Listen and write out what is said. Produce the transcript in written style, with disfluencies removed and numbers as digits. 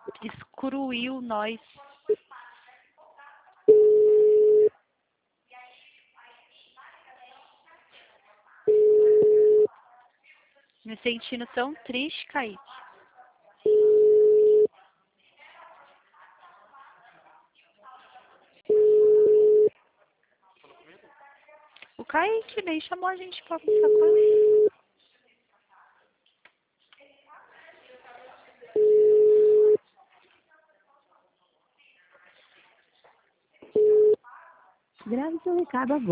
Excluiu nós. Me sentindo tão triste, Kaique. O Kaique nem chamou a gente pra almoçar com ele. Grave seu recado agora.